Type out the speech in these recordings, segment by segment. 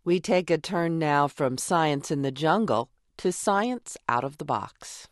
We take a turn now from science in the jungle to science out of the box.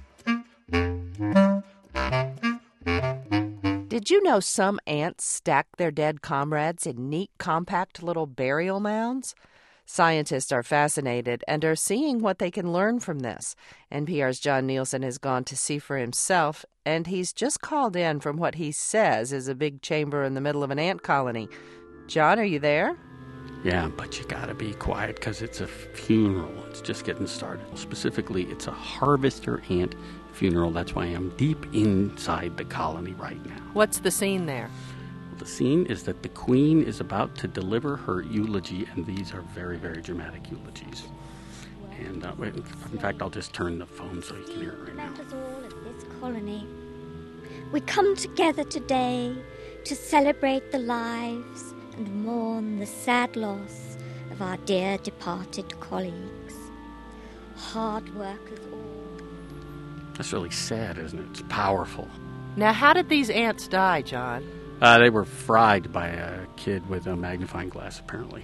Did you know some ants stack their dead comrades in neat, compact little burial mounds? Scientists are fascinated and are seeing what they can learn from this. NPR's John Nielsen has gone to see for himself, and he's just called in from what he says is a big chamber in the middle of an ant colony. John, are you there? Yeah, but you gotta be quiet because it's a funeral. It's just getting started. Specifically, it's a harvester ant funeral. That's why I'm deep inside the colony right now. What's the scene there? The scene is that the queen is about to deliver her eulogy, and these are very, very dramatic eulogies. And in fact, I'll just turn the phone so you can hear it right now. That is all of this colony. We come together today to celebrate the lives and mourn the sad loss of our dear departed colleagues. Hard workers all. That's really sad, isn't it? It's powerful. Now, how did these ants die, John? They were fried by a kid with a magnifying glass, apparently.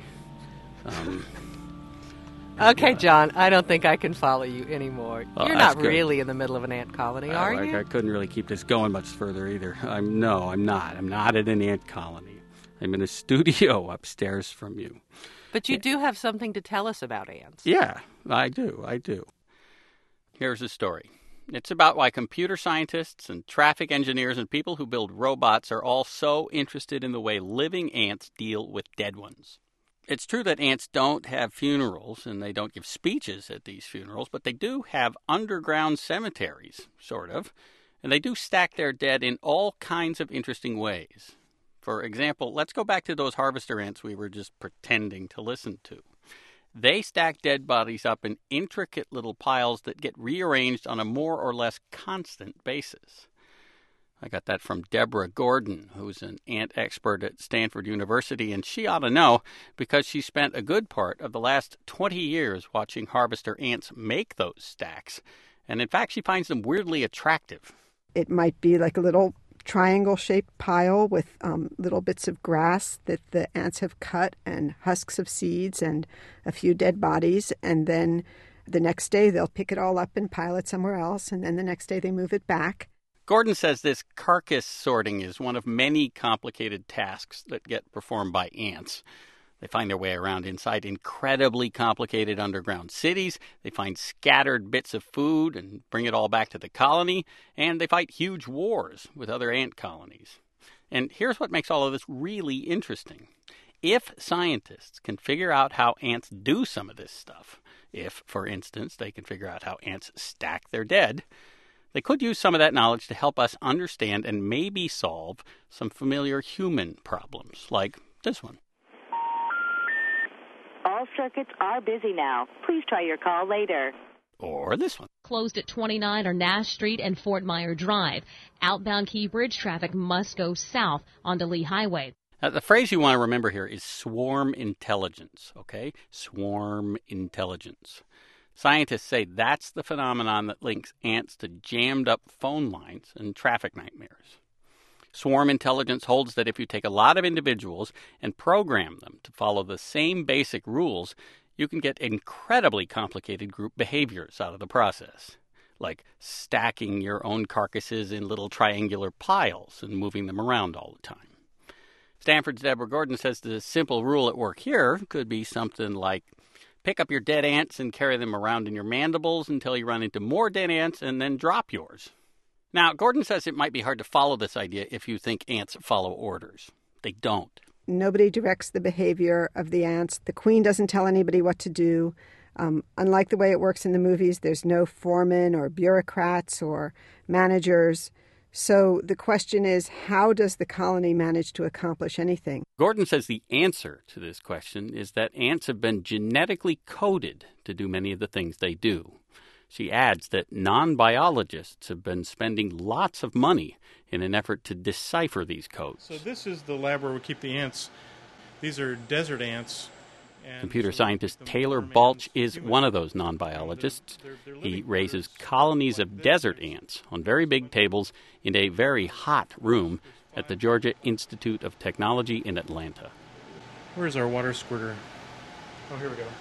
Okay, John, I don't think I can follow you anymore. Well, You're that's not good. really in the middle of an ant colony, are you? I couldn't really keep this going much further either. I'm not. I'm not at an ant colony. I'm in a studio upstairs from you. But you do have something to tell us about ants. Yeah, I do. Here's the story. It's about why computer scientists and traffic engineers and people who build robots are all so interested in the way living ants deal with dead ones. It's true that ants don't have funerals and they don't give speeches at these funerals, but they do have underground cemeteries, sort of, and they do stack their dead in all kinds of interesting ways. For example, let's go back to those harvester ants we were just pretending to listen to. They stack dead bodies up in intricate little piles that get rearranged on a more or less constant basis. I got that from Deborah Gordon, who's an ant expert at Stanford University, and she ought to know because she spent a good part of the last 20 years watching harvester ants make those stacks. And in fact, she finds them weirdly attractive. It might be like a little triangle-shaped pile with little bits of grass that the ants have cut and husks of seeds and a few dead bodies. And then the next day they'll pick it all up and pile it somewhere else. And then the next day they move it back. Gordon says this carcass sorting is one of many complicated tasks that get performed by ants. They find their way around inside incredibly complicated underground cities. They find scattered bits of food and bring it all back to the colony. And they fight huge wars with other ant colonies. And here's what makes all of this really interesting. If scientists can figure out how ants do some of this stuff, if, for instance, they can figure out how ants stack their dead, they could use some of that knowledge to help us understand and maybe solve some familiar human problems, like this one. All circuits are busy now. Please try your call later. Or this one. Closed at 29 on Nash Street and Fort Myer Drive. Outbound Key Bridge traffic must go south onto Lee Highway. Now, the phrase you want to remember here is swarm intelligence, okay? Swarm intelligence. Scientists say that's the phenomenon that links ants to jammed up phone lines and traffic nightmares. Swarm intelligence holds that if you take a lot of individuals and program them to follow the same basic rules, you can get incredibly complicated group behaviors out of the process, like stacking your own carcasses in little triangular piles and moving them around all the time. Stanford's Deborah Gordon says the simple rule at work here could be something like pick up your dead ants and carry them around in your mandibles until you run into more dead ants and then drop yours. Now, Gordon says it might be hard to follow this idea if you think ants follow orders. They don't. Nobody directs the behavior of the ants. The queen doesn't tell anybody what to do. Unlike the way it works in the movies, there's no foremen or bureaucrats or managers. So the question is, how does the colony manage to accomplish anything? Gordon says the answer to this question is that ants have been genetically coded to do many of the things they do. She adds that non-biologists have been spending lots of money in an effort to decipher these codes. So this is the lab where we keep the ants. These are desert ants. Computer scientist Taylor Balch is one of those non-biologists. He raises colonies of desert ants on very big tables in a very hot room at the Georgia Institute of Technology in Atlanta. Where's our water squirter? Oh, here we go.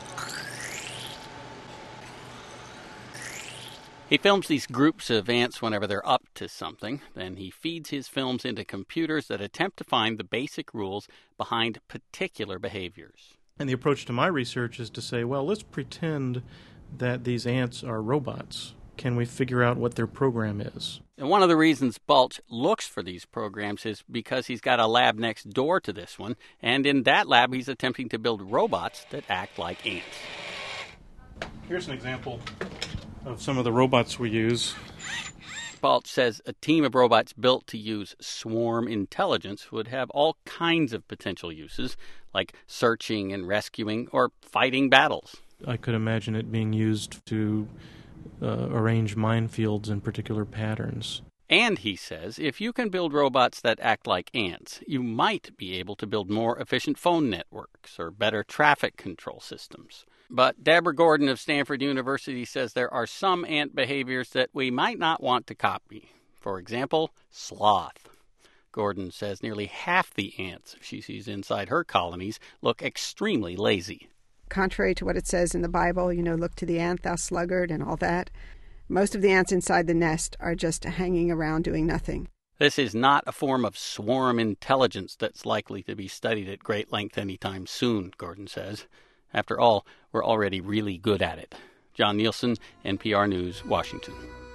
He films these groups of ants whenever they're up to something. Then he feeds his films into computers that attempt to find the basic rules behind particular behaviors. And the approach to my research is to say, well, let's pretend that these ants are robots. Can we figure out what their program is? And one of the reasons Balch looks for these programs is because he's got a lab next door to this one, and in that lab he's attempting to build robots that act like ants. Here's an example of some of the robots we use. Balch says a team of robots built to use swarm intelligence would have all kinds of potential uses, like searching and rescuing or fighting battles. I could imagine it being used to arrange minefields in particular patterns. And, he says, if you can build robots that act like ants, you might be able to build more efficient phone networks or better traffic control systems. But Deborah Gordon of Stanford University says there are some ant behaviors that we might not want to copy. For example, sloth. Gordon says nearly half the ants she sees inside her colonies look extremely lazy. Contrary to what it says in the Bible, look to the ant, thou sluggard, and all that, most of the ants inside the nest are just hanging around doing nothing. This is not a form of swarm intelligence that's likely to be studied at great length anytime soon, Gordon says. After all, we're already really good at it. John Nielsen, NPR News, Washington.